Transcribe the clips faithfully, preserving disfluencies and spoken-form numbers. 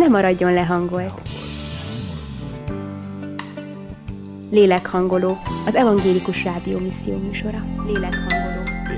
ne maradjon lehangolt. Lélekhangoló, az Evangélikus Rádió misszió műsora. Lélekhangoló.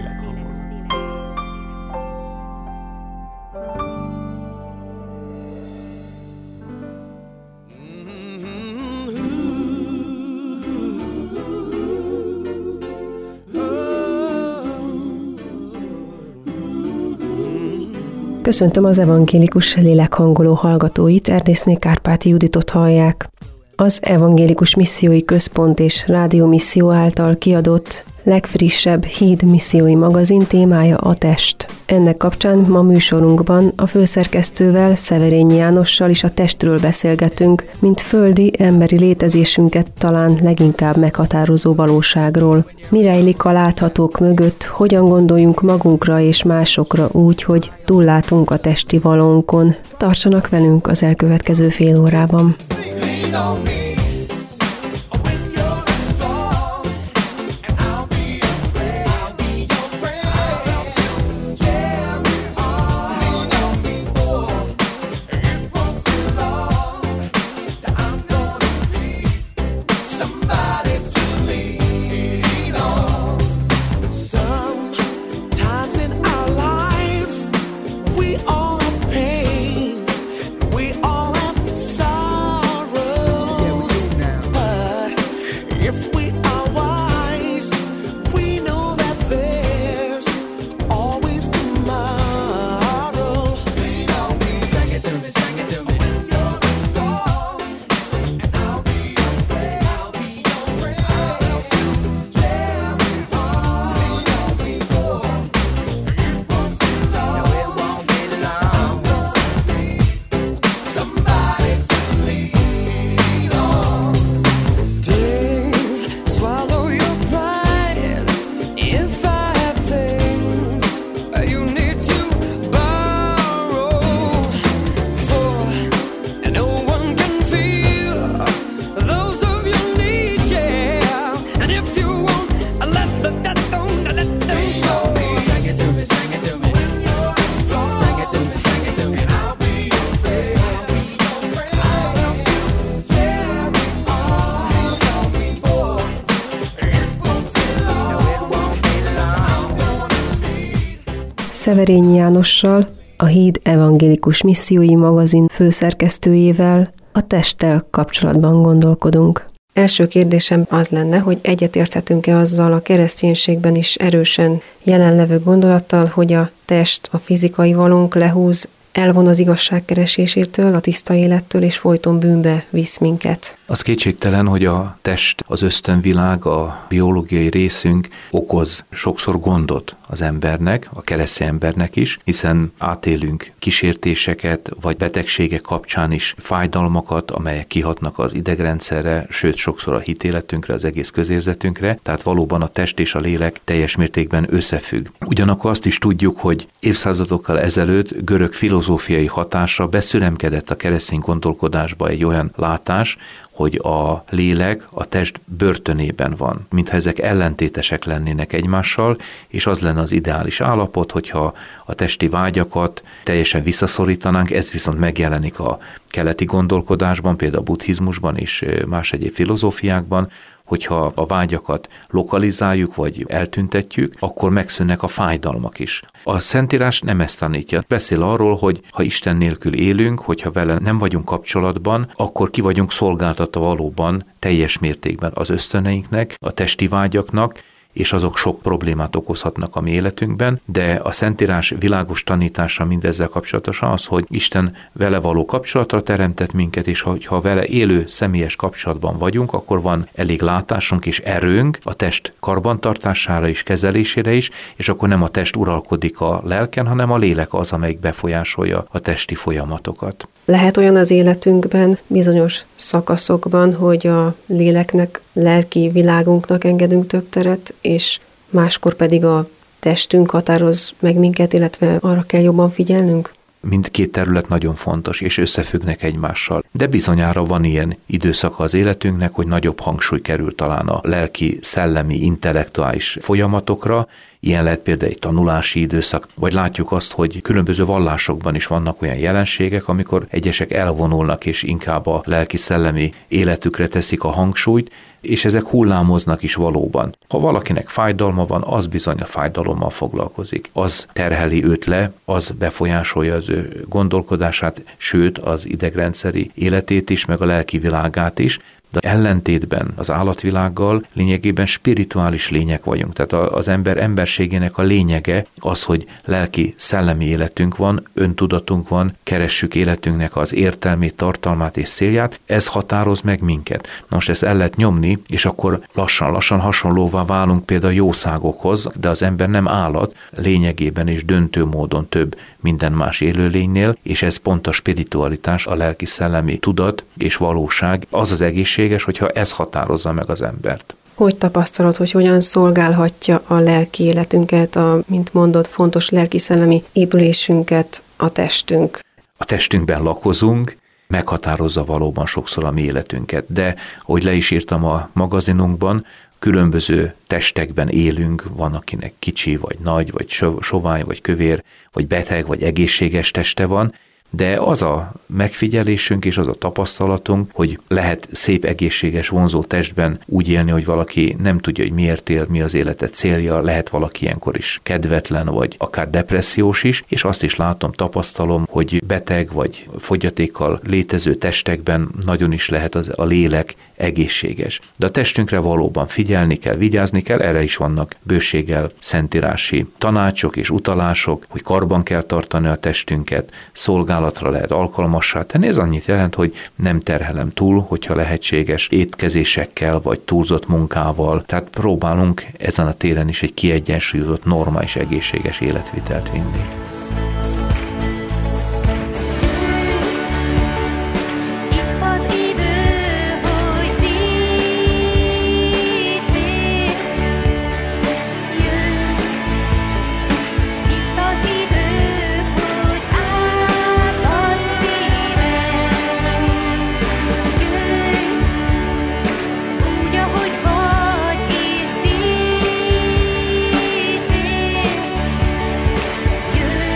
Köszöntöm az Evangélikus Lélekhangoló hallgatóit, Erdészné Kárpáti Juditot hallják. Az Evangélikus Missziói Központ és Rádiómisszió által kiadott legfrissebb Híd missziói magazin témája a test. Ennek kapcsán ma műsorunkban a főszerkesztővel, Szeverényi Jánossal is a testről beszélgetünk, mint földi, emberi létezésünket talán leginkább meghatározó valóságról. Mi rejlik a láthatók mögött, hogyan gondoljunk magunkra és másokra úgy, hogy túllátunk a testi valónkon. Tartsanak velünk az elkövetkező fél órában. Szeverényi Jánossal, a Híd Evangélikus Missziói magazin főszerkesztőjével a testtel kapcsolatban gondolkodunk. Első kérdésem az lenne, hogy egyetérthetünk-e azzal a kereszténységben is erősen jelenlevő gondolattal, hogy a test, a fizikai valónk lehúz, elvon az igazság keresésétől, a tiszta élettől, és folyton bűnbe visz minket. Az kétségtelen, hogy a test, az ösztönvilág, a biológiai részünk okoz sokszor gondot az embernek, a keresztény embernek is, hiszen átélünk kísértéseket, vagy betegségek kapcsán is fájdalmakat, amelyek kihatnak az idegrendszerre, sőt sokszor a hitéletünkre, az egész közérzetünkre, tehát valóban a test és a lélek teljes mértékben összefügg. Ugyanakkor azt is tudjuk, hogy évszázadokkal ezelőtt görög filozófiai hatásra beszüremkedett a keresztény gondolkodásba egy olyan látás, hogy a lélek a test börtönében van, mintha ezek ellentétesek lennének egymással, és az lenne az ideális állapot, hogyha a testi vágyakat teljesen visszaszorítanánk, ez viszont megjelenik a keleti gondolkodásban, például a buddhizmusban és más egyéb filozófiákban, hogyha a vágyakat lokalizáljuk, vagy eltüntetjük, akkor megszűnnek a fájdalmak is. A Szentírás nem ezt tanítja. Beszél arról, hogy ha Isten nélkül élünk, hogyha vele nem vagyunk kapcsolatban, akkor ki vagyunk szolgáltatva valóban teljes mértékben az ösztöneinknek, a testi vágyaknak, és azok sok problémát okozhatnak a mi életünkben, de a Szentírás világos tanítása mindezzel kapcsolatosan az, hogy Isten vele való kapcsolatra teremtett minket, és ha vele élő személyes kapcsolatban vagyunk, akkor van elég látásunk és erőnk a test karbantartására és kezelésére is, és akkor nem a test uralkodik a lelken, hanem a lélek az, amelyik befolyásolja a testi folyamatokat. Lehet olyan az életünkben, bizonyos szakaszokban, hogy a léleknek, lelki világunknak engedünk több teret, és máskor pedig a testünk határoz meg minket, illetve arra kell jobban figyelnünk? mindkét terület nagyon fontos, és összefüggnek egymással. De bizonyára van ilyen időszaka az életünknek, hogy nagyobb hangsúly kerül talán a lelki, szellemi, intellektuális folyamatokra. Ilyen lehet például egy tanulási időszak, vagy látjuk azt, hogy különböző vallásokban is vannak olyan jelenségek, amikor egyesek elvonulnak, és inkább a lelki-szellemi életükre teszik a hangsúlyt, és ezek hullámoznak is valóban. Ha valakinek fájdalma van, az bizony a fájdalommal foglalkozik. Az terheli őt le, az befolyásolja az ő gondolkodását, sőt az idegrendszeri életét is, meg a lelki világát is, de ellentétben az állatvilággal lényegében spirituális lények vagyunk. Tehát az ember emberségének a lényege az, hogy lelki, szellemi életünk van, öntudatunk van, keressük életünknek az értelmét, tartalmát és célját, ez határoz meg minket. Na most ezt el lehet nyomni, és akkor lassan-lassan hasonlóvá válunk például jószágokhoz, de az ember nem állat, lényegében és döntő módon több minden más élőlénynél, és ez pont a spiritualitás, a lelki-szellemi tudat és valóság, az az egészséges, hogyha ez határozza meg az embert. Hogy tapasztalod, hogy hogyan szolgálhatja a lelki életünket, a, mint mondod, fontos lelki-szellemi épülésünket a testünk? A testünkben lakozunk, meghatározza valóban sokszor a mi életünket, de ahogy le is írtam a magazinunkban, különböző testekben élünk, van akinek kicsi, vagy nagy, vagy sovány, vagy kövér, vagy beteg, vagy egészséges teste van, de az a megfigyelésünk és az a tapasztalatunk, hogy lehet szép, egészséges, vonzó testben úgy élni, hogy valaki nem tudja, hogy miért él, mi az élete célja, lehet valaki ilyenkor is kedvetlen, vagy akár depressziós is, és azt is látom, tapasztalom, hogy beteg vagy fogyatékkal létező testekben nagyon is lehet az, a lélek egészséges. De a testünkre valóban figyelni kell, vigyázni kell, erre is vannak bőséggel szentírási tanácsok és utalások, hogy karban kell tartani a testünket, szolgálatra lehet alkalmassá tenni. Ez annyit jelent, hogy nem terhelem túl, hogyha lehetséges étkezésekkel vagy túlzott munkával, tehát próbálunk ezen a téren is egy kiegyensúlyozott, normális, egészséges életvitelt vinni. Jöjj,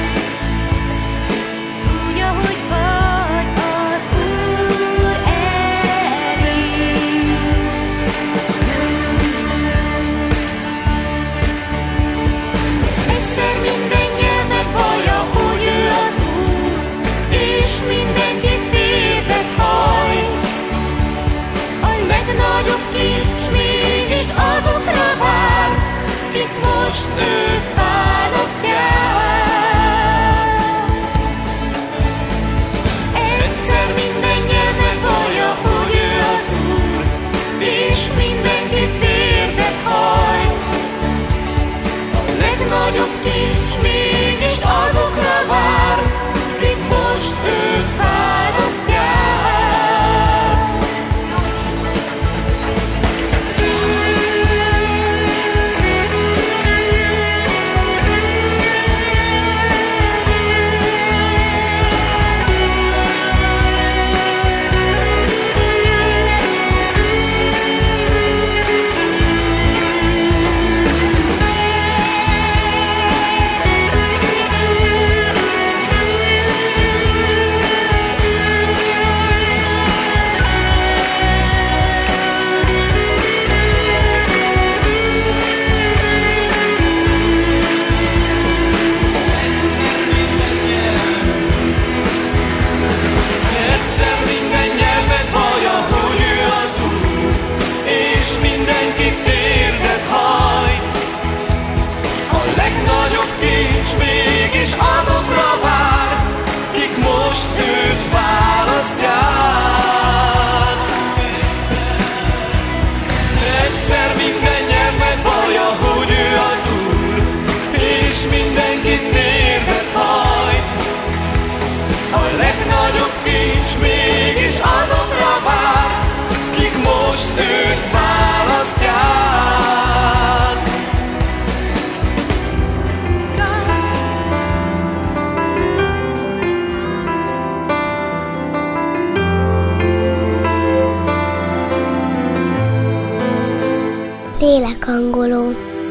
Lélekhangoló.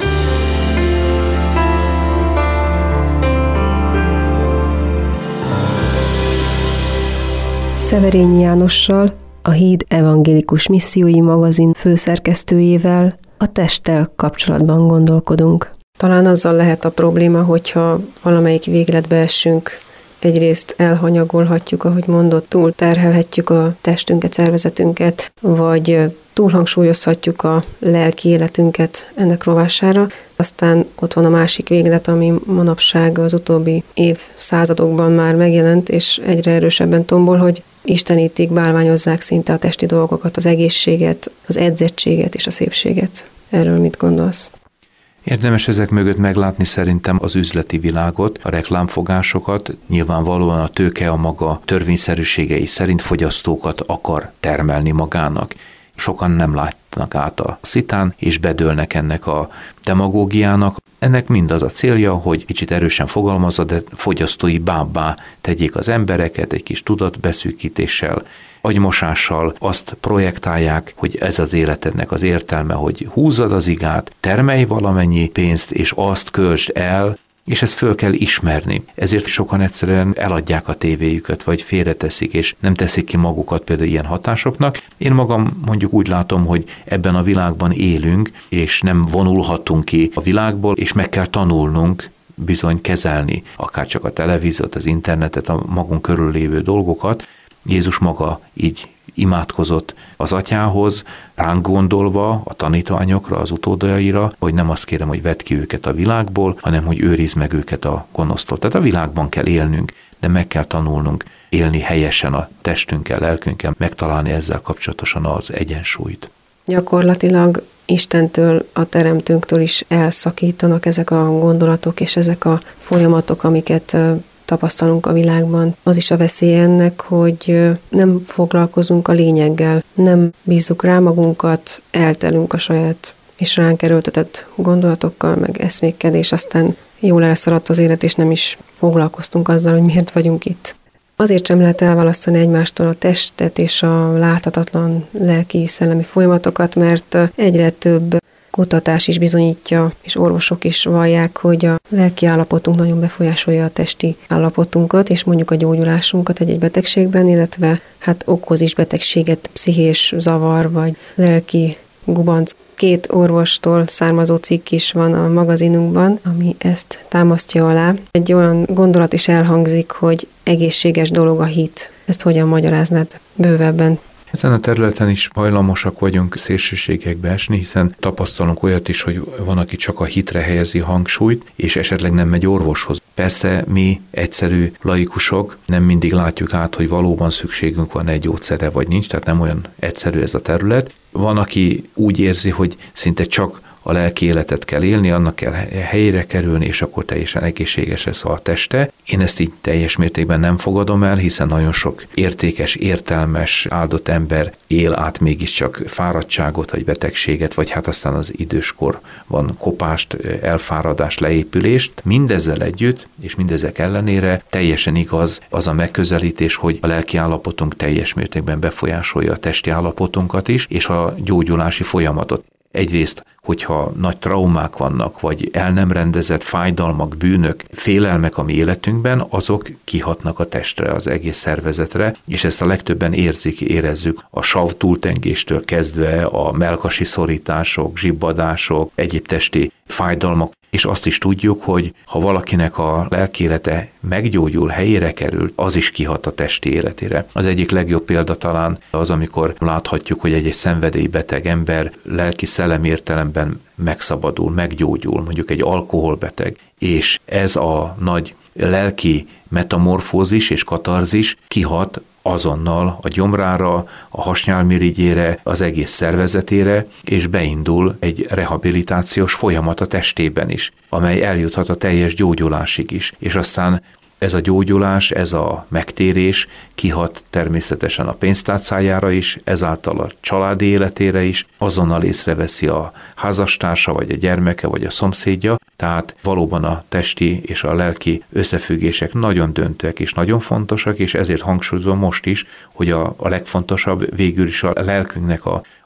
Szeverényi Jánossal, a Híd Evangélikus Missziói magazin főszerkesztőjével a testtel kapcsolatban gondolkodunk. Talán azzal lehet a probléma, hogyha valamelyik végletbe essünk, egyrészt elhanyagolhatjuk, ahogy mondott, túl terhelhetjük a testünket, szervezetünket, vagy túlhangsúlyozhatjuk a lelki életünket ennek rovására. Aztán ott van a másik véglet, ami manapság az utóbbi évszázadokban már megjelent, és egyre erősebben tombol, hogy istenítik, bálványozzák szinte a testi dolgokat, az egészséget, az edzettséget és a szépséget. Erről mit gondolsz? Érdemes ezek mögött meglátni szerintem az üzleti világot, a reklámfogásokat. Nyilvánvalóan a tőke a maga törvényszerűségei szerint fogyasztókat akar termelni magának. Sokan nem látnak át a szitán, és bedőlnek ennek a demagógiának. Ennek mind az a célja, hogy kicsit erősen fogalmazza, de fogyasztói bábbá tegyék az embereket egy kis tudatbeszűkítéssel, agymosással azt projektálják, hogy ez az életednek az értelme, hogy húzzad az igát, termelj valamennyi pénzt, és azt költsd el, és ezt föl kell ismerni. Ezért sokan egyszerűen eladják a tévéjüket, vagy félreteszik, és nem teszik ki magukat például ilyen hatásoknak. Én magam mondjuk úgy látom, hogy ebben a világban élünk, és nem vonulhatunk ki a világból, és meg kell tanulnunk bizony kezelni, akár csak a televíziót, az internetet, a magunk körül lévő dolgokat. Jézus maga így imádkozott az atyához, ránk gondolva, a tanítványokra, az utódaira, hogy nem azt kérem, hogy vedd ki őket a világból, hanem hogy őrizd meg őket a gonosztól. Tehát a világban kell élnünk, de meg kell tanulnunk élni helyesen a testünkkel, lelkünkkel, megtalálni ezzel kapcsolatosan az egyensúlyt. Gyakorlatilag Istentől, a teremtőnktől is elszakítanak ezek a gondolatok és ezek a folyamatok, amiket tapasztalunk a világban. Az is a veszély ennek, hogy nem foglalkozunk a lényeggel, nem bízzuk rá magunkat, eltelünk a saját és ránk erőltetett gondolatokkal, meg eszmékkel, és aztán jól elszaladt az élet, és nem is foglalkoztunk azzal, hogy miért vagyunk itt. Azért sem lehet elválasztani egymástól a testet és a láthatatlan lelki-szellemi folyamatokat, mert egyre több kutatás is bizonyítja, és orvosok is vallják, hogy a lelki állapotunk nagyon befolyásolja a testi állapotunkat, és mondjuk a gyógyulásunkat egy-egy betegségben, illetve hát okoz is betegséget, pszichés zavar, vagy lelki gubanc. Két orvostól származó cikk is van a magazinunkban, ami ezt támasztja alá. Egy olyan gondolat is elhangzik, hogy egészséges dolog a hit. Ezt hogyan magyaráznád bővebben? Ezen a területen is hajlamosak vagyunk szélsőségekbe esni, hiszen tapasztalunk olyat is, hogy van, aki csak a hitre helyezi hangsúlyt, és esetleg nem megy orvoshoz. Persze mi, egyszerű laikusok, nem mindig látjuk át, hogy valóban szükségünk van egy gyógyszerre, vagy nincs, tehát nem olyan egyszerű ez a terület. Van, aki úgy érzi, hogy szinte csak a lelki életet kell élni, annak kell helyére kerülni, és akkor teljesen egészséges lesz a teste. Én ezt így teljes mértékben nem fogadom el, hiszen nagyon sok értékes, értelmes, áldott ember él át mégiscsak fáradtságot, vagy betegséget, vagy hát aztán az időskor van kopást, elfáradást, leépülést. Mindezzel együtt, és mindezek ellenére teljesen igaz az a megközelítés, hogy a lelki állapotunk teljes mértékben befolyásolja a testi állapotunkat is, és a gyógyulási folyamatot. Egyrészt, hogyha nagy traumák vannak, vagy el nem rendezett fájdalmak, bűnök, félelmek a mi életünkben, azok kihatnak a testre, az egész szervezetre, és ezt a legtöbben érzik, érezzük a sav túltengéstől kezdve a mellkasi szorítások, zsibbadások, egyéb testi fájdalmak, és azt is tudjuk, hogy ha valakinek a lelkiélete meggyógyul, helyére kerül, az is kihat a testi életére. Az egyik legjobb példa talán az, amikor láthatjuk, hogy egy-egy szenvedélybeteg ember lelki-szellemi értelemben megszabadul, meggyógyul, mondjuk egy alkoholbeteg, és ez a nagy lelki metamorfózis és katarzis kihat azonnal a gyomrára, a hasnyálmirigyére, az egész szervezetére, és beindul egy rehabilitációs folyamat a testében is, amely eljuthat a teljes gyógyulásig is. És aztán ez a gyógyulás, ez a megtérés kihat természetesen a pénztárcájára is, ezáltal a családi életére is, azonnal észreveszi a házastársa, vagy a gyermeke, vagy a szomszédja, tehát valóban a testi és a lelki összefüggések nagyon döntőek és nagyon fontosak, és ezért hangsúlyozom most is, hogy a, a legfontosabb végül is a lelkünknek a,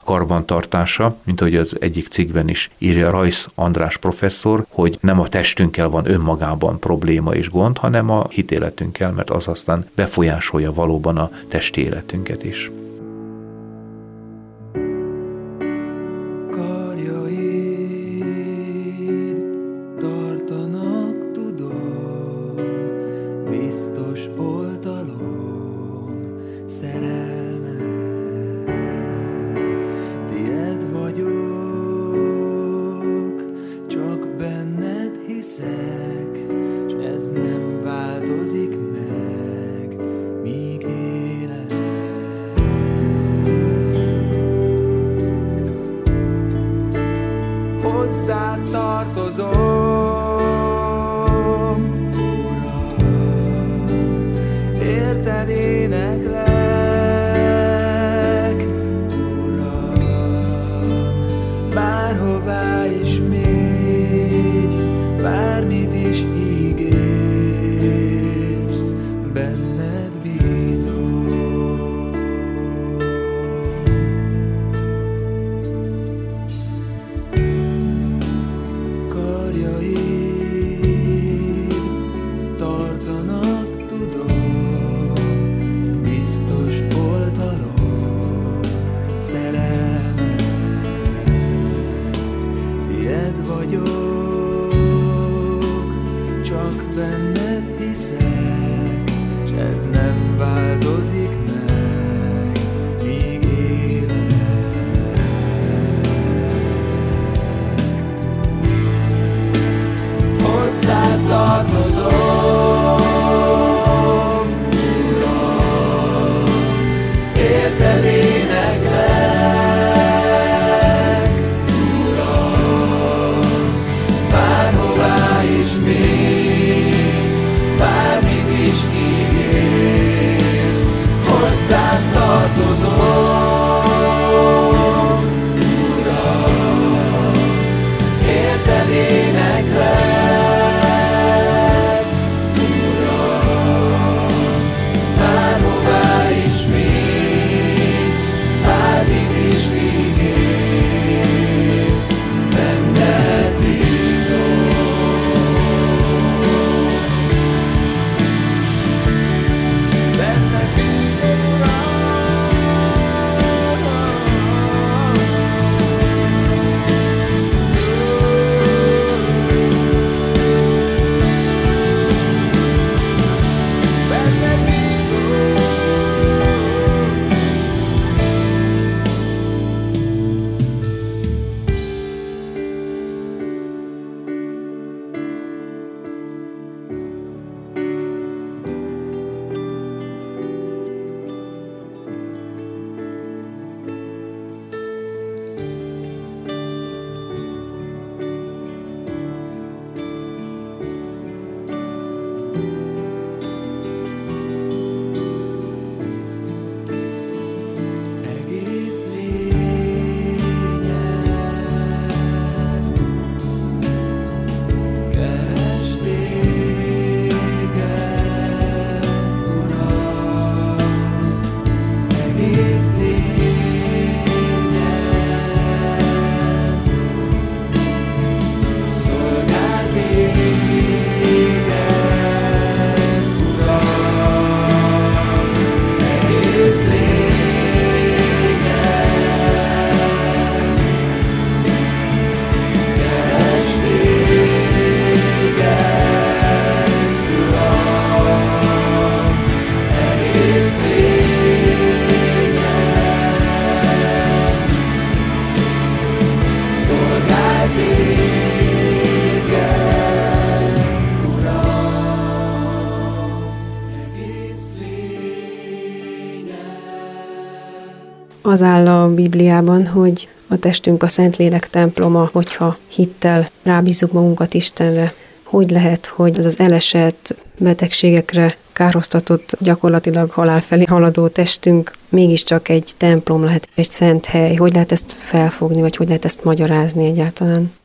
karbantartása, mint ahogy az egyik cikkben is írja Rajsz András professzor, hogy nem a testünkkel van önmagában probléma és gond, hanem a hitéletünkkel, mert az aztán befolyásolja valóban a testi életünket is. Hozzád tartozom, Uram, érted éneklek, Uram, bárhová is mégy, bármit is ígérsz, benned bízom. Az áll a Bibliában, hogy a testünk a Szentlélek temploma, hogyha hittel rábízzuk magunkat Istenre. Hogy lehet, hogy az az elesett, betegségekre károsztatott, gyakorlatilag halál felé haladó testünk mégiscsak egy templom lehet, egy szent hely? Hogy lehet ezt felfogni, vagy hogy lehet ezt magyarázni egyáltalán?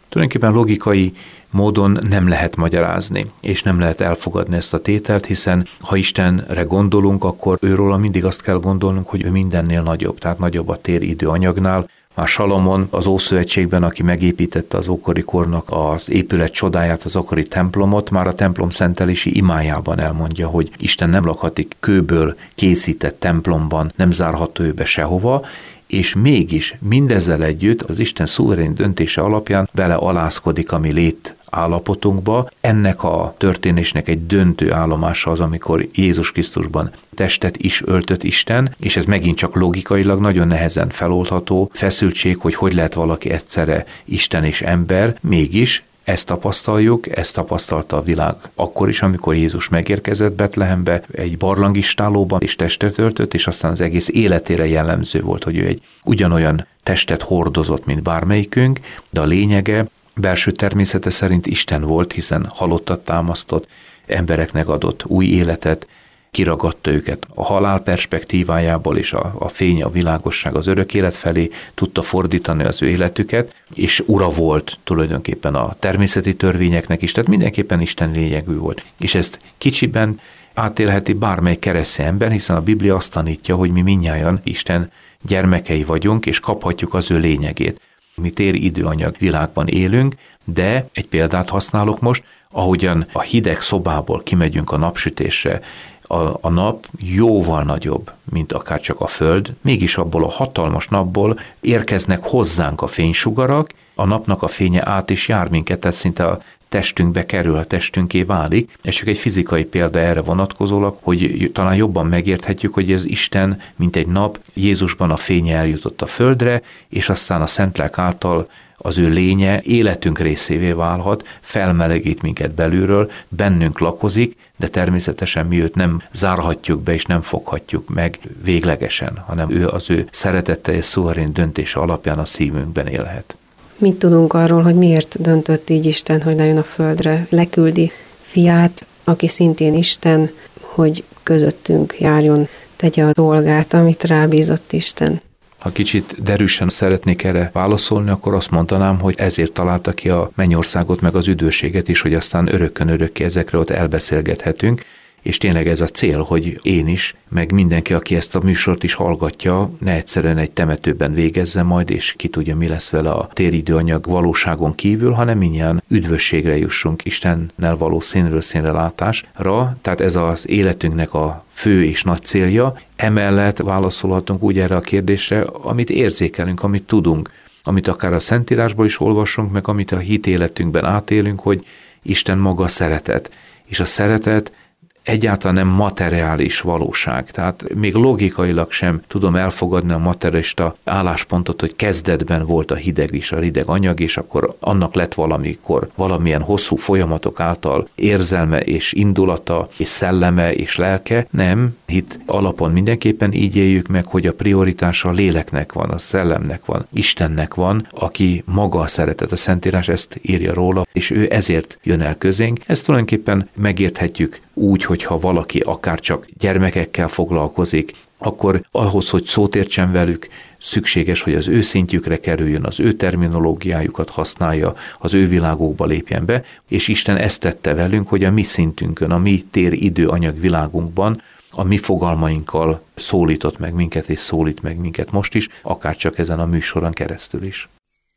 Tulajdonképpen logikai módon nem lehet magyarázni, és nem lehet elfogadni ezt a tételt, hiszen ha Istenre gondolunk, akkor őróla mindig azt kell gondolnunk, hogy ő mindennél nagyobb, tehát nagyobb a téridő anyagnál. Már Salomon az Ószövetségben, aki megépítette az ókori kornak az épület csodáját, az akkori templomot, már a templom szentelési imájában elmondja, hogy Isten nem lakhatik kőből készített templomban, nem zárható ő be sehova, és mégis mindezzel együtt az Isten szuverén döntése alapján belealázkodik a mi lét állapotunkba. Ennek a történésnek egy döntő állomása az, amikor Jézus Krisztusban testet is öltött Isten, és ez megint csak logikailag nagyon nehezen feloldható feszültség, hogy hogy lehet valaki egyszerre Isten és ember, mégis ezt tapasztaljuk, ezt tapasztalta a világ akkor is, amikor Jézus megérkezett Betlehembe, egy barlangistálóban és testet öltött, és aztán az egész életére jellemző volt, hogy ő egy ugyanolyan testet hordozott, mint bármelyikünk, de a lényege belső természete szerint Isten volt, hiszen halottat támasztott, embereknek adott új életet, kiragadta őket a halál perspektívájából, és a, a fény, a világosság az örök élet felé tudta fordítani az ő életüket, és ura volt tulajdonképpen a természeti törvényeknek is, tehát mindenképpen Isten lényegű volt. És ezt kicsiben átélheti bármely keresztény ember, hiszen a Biblia azt tanítja, hogy mi mindnyájan Isten gyermekei vagyunk, és kaphatjuk az ő lényegét. Mi téri időanyag világban élünk, de egy példát használok most, ahogyan a hideg szobából kimegyünk a napsütésre, a, a nap jóval nagyobb, mint akár csak a föld, mégis abból a hatalmas napból érkeznek hozzánk a fénysugarak, a napnak a fénye át is jár minket, tehát szinte a testünkbe kerül, a testünké válik, és csak egy fizikai példa erre vonatkozólag, hogy talán jobban megérthetjük, hogy ez Isten, mint egy nap, Jézusban a fénye eljutott a földre, és aztán a Szentlélek által az ő lénye életünk részévé válhat, felmelegít minket belülről, bennünk lakozik, de természetesen mi őt nem zárhatjuk be, és nem foghatjuk meg véglegesen, hanem ő az ő szeretettel és szuverén döntése alapján a szívünkben élhet. Mit tudunk arról, hogy miért döntött így Isten, hogy lejön a földre? Leküldi fiát, aki szintén Isten, hogy közöttünk járjon, tegye a dolgát, amit rábízott Isten. Ha kicsit derűsen szeretnék erre válaszolni, akkor azt mondanám, hogy ezért találta ki a mennyországot meg az üdvösséget is, hogy aztán örökkön örökké ezekre ott elbeszélgethetünk, és tényleg ez a cél, hogy én is, meg mindenki, aki ezt a műsort is hallgatja, ne egyszerűen egy temetőben végezze majd, és ki tudja, mi lesz vele a téridőanyag valóságon kívül, hanem mindjárt üdvösségre jussunk, Istennel való színről színre látásra, tehát ez az életünknek a fő és nagy célja. Emellett válaszolhatunk úgy erre a kérdésre, amit érzékelünk, amit tudunk, amit akár a Szentírásból is olvasunk, meg amit a hitéletünkben átélünk, hogy Isten maga szeretet, és a szeretet egyáltalán nem materiális valóság. Tehát még logikailag sem tudom elfogadni a materialista álláspontot, hogy kezdetben volt a hideg is, a hideg anyag, és akkor annak lett valamikor valamilyen hosszú folyamatok által érzelme és indulata, és szelleme és lelke. Nem, hit alapon mindenképpen így éljük meg, hogy a prioritása a léleknek van, a szellemnek van, Istennek van, aki maga a szeretet. A Szentírás ezt írja róla, és ő ezért jön el közénk. Ezt tulajdonképpen megérthetjük úgy, hogyha valaki akár csak gyermekekkel foglalkozik, akkor ahhoz, hogy szót értsen velük, szükséges, hogy az ő szintjükre kerüljön, az ő terminológiájukat használja, az ő világokba lépjen be, és Isten ezt tette velünk, hogy a mi szintünkön, a mi tér-idő anyag világunkban, a mi fogalmainkkal szólított meg minket, és szólít meg minket most is, akár csak ezen a műsoron keresztül is.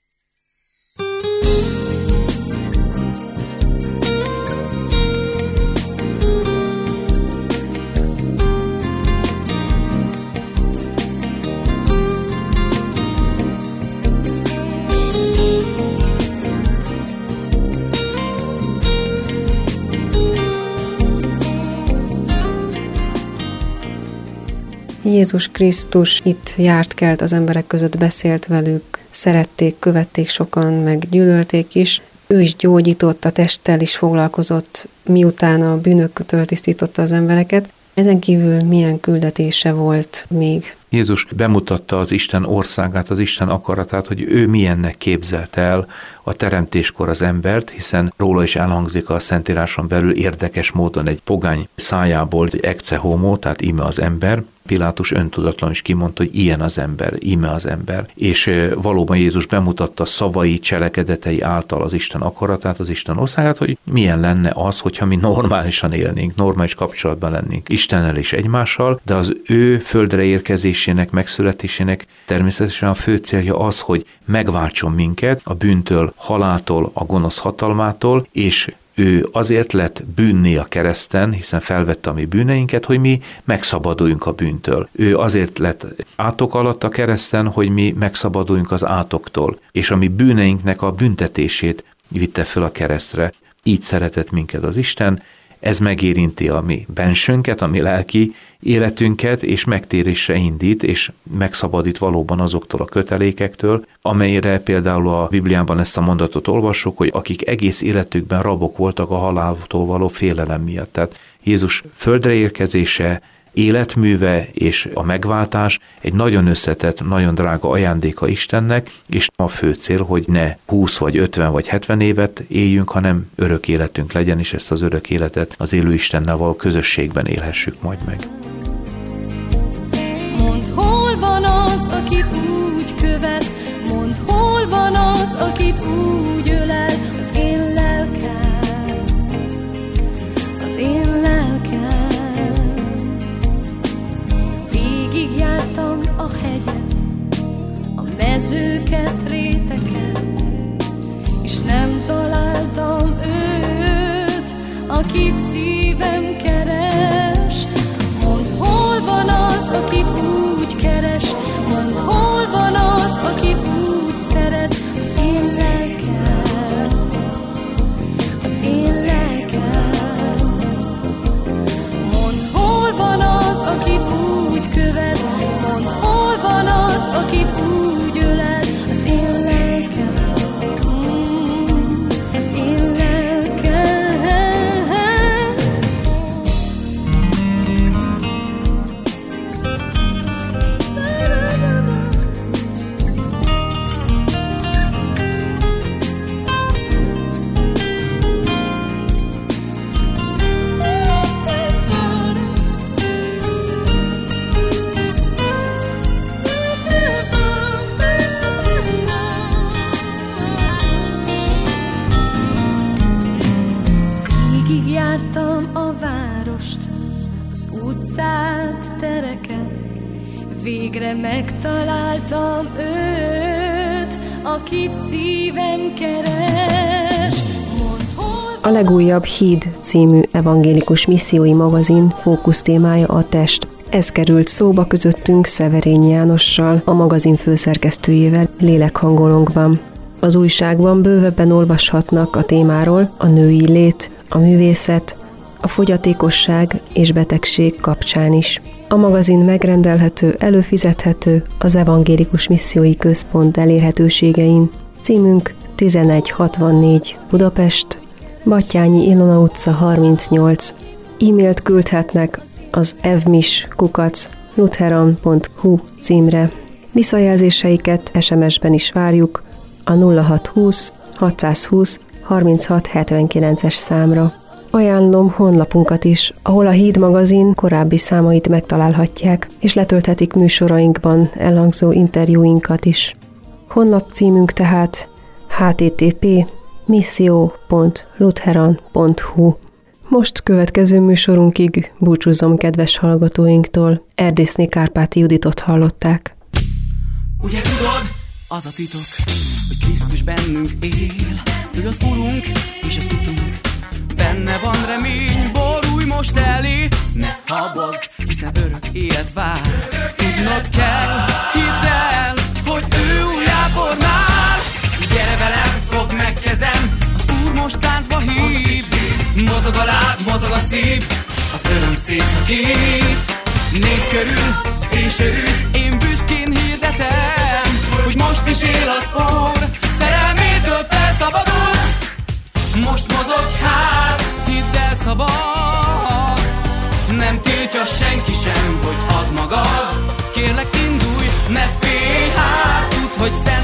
Jézus Krisztus itt járt, kelt az emberek között, beszélt velük, szerették, követték sokan, meg gyűlölték is. Ő is gyógyított, a testtel is foglalkozott, miután a bűnöktől tisztította az embereket. Ezen kívül milyen küldetése volt még? Jézus bemutatta az Isten országát, az Isten akaratát, hogy ő milyennek képzelte el a teremtéskor az embert, hiszen róla is elhangzik a Szentíráson belül érdekes módon egy pogány szájából, egy ecce homo, tehát íme az ember. Pilátus öntudatlan is kimondta, hogy ilyen az ember, íme az ember. És valóban Jézus bemutatta szavai, cselekedetei által az Isten akaratát, az Isten országát, hogy milyen lenne az, hogyha mi normálisan élnénk, normális kapcsolatban lennénk Istennel és egymással, de az ő földre érkezésének, megszületésének természetesen a fő célja az, hogy megváltson minket a bűntől, haláltól, a gonosz hatalmától, és ő azért lett bűnné a kereszten, hiszen felvette a mi bűneinket, hogy mi megszabaduljunk a bűntől. Ő azért lett átok alatt a kereszten, hogy mi megszabaduljunk az átoktól, és a mi bűneinknek a büntetését vitte föl a keresztre. Így szeretett minket az Isten, ez megérinti a mi bensőnket, a mi lelki életünket, és megtérésre indít, és megszabadít valóban azoktól a kötelékektől, amelyre például a Bibliában ezt a mondatot olvassuk, hogy akik egész életükben rabok voltak a haláltól való félelem miatt. Tehát Jézus földre érkezése, életműve és a megváltás egy nagyon összetett, nagyon drága ajándéka Istennek, és a fő cél, hogy ne húsz vagy ötven vagy hetven évet éljünk, hanem örök életünk legyen, és ezt az örök életet az élő Istennel való közösségben élhessük majd meg. Mondd, hol van az, akit úgy követ, mondd, hol van az, akit úgy ölel, az én lelkem, az én lelkem. Végigjártam a hegyet, a mezőket, réteket, és nem találtam őt, akit szívem keres. Mondd, hol van az, akit úgy keres, mondd, hol van az, akit úgy szeret, az én lelkem, az én lelkem. Mondd, hol van az, akit úgy követ, mondd, hol van az, akit úgy ölel, az én lelkem, mm, ez én lelkem. Végigjártam a várost, az utcát, tereket, végre megtaláltam őt, akit szívem keres. Mondd, hol A legújabb Híd című evangélikus missziói magazin fókusztémája a test. Ez került szóba közöttünk Szeverény Jánossal, a magazin főszerkesztőjével lélekhangolónkban. Az újságban bővebben olvashatnak a témáról a női lét, a művészet, a fogyatékosság és betegség kapcsán is. A magazin megrendelhető, előfizethető az Evangélikus Missziói Központ elérhetőségein. Címünk tizenegy hatvannégy Budapest, Batthyány Ilona utca harmincnyolc. E-mailt küldhetnek az evmis kukac lutheran pont hu címre. Visszajelzéseiket es em es-ben is várjuk a nulla hatszázhúsz hatszázhúsz harminchat hetvenkilences számra. Ajánlom honlapunkat is, ahol a Híd magazin korábbi számait megtalálhatják, és letölthetik műsorainkban elhangzó interjúinkat is. Honlap címünk tehát h t t p pont misszió pont lutheran pont hu. Most következő műsorunkig búcsúzom kedves hallgatóinktól. Erdészné Kárpáti Juditot hallották. Ugye tudod, az a titok, hogy Krisztus bennünk él, ő az Urunk és az utunk. Benne van remény, borulj most elé, ne habozz, hiszen örök élet vár. Tudnod kell, hidd el, hogy ő újjáformál. Gyere velem, fogd meg kezem, az Úr most táncba hív. Mozog a láb, mozog a szív, az öröm szétszakít. Nézd körül, és örül, én büszkén hirdetem, hogy most is él az Úr, szerelmétől felszabadulsz. Most mozogj hát, hidd el szabad, nem tiltja senki sem, hogy add magad. Kérlek, Ne félj, hát tudd, hogy szent